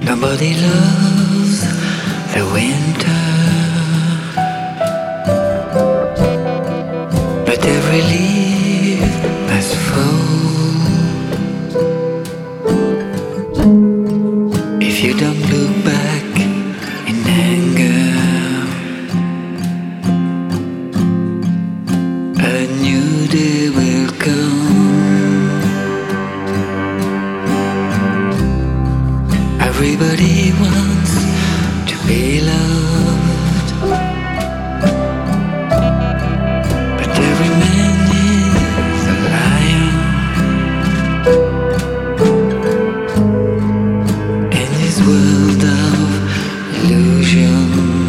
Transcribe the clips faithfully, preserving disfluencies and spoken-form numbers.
Nobody loves the winter, but every leaf must fall. If you don't look back in anger, a new day will come. Everybody wants to be loved, but every man is a liar. In this world of illusion,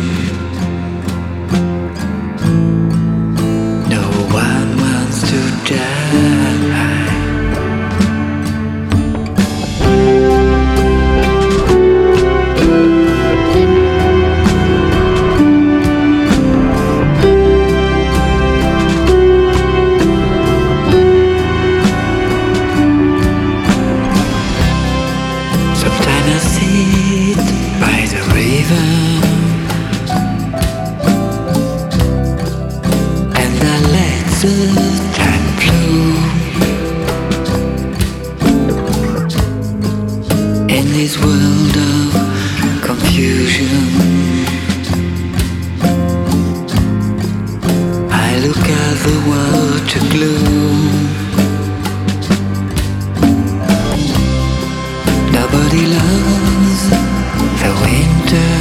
no one wants to die. Sometimes I sit by the river and I let the time flow. In this world of confusion, I look at the water glow. Nobody loves the winter,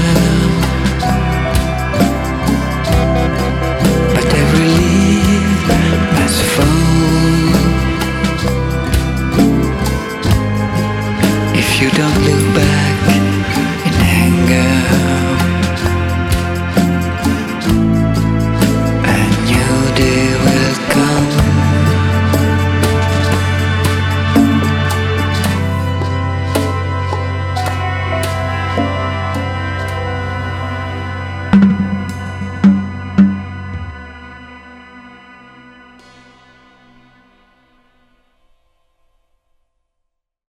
but every leaf must fall. If you don't look back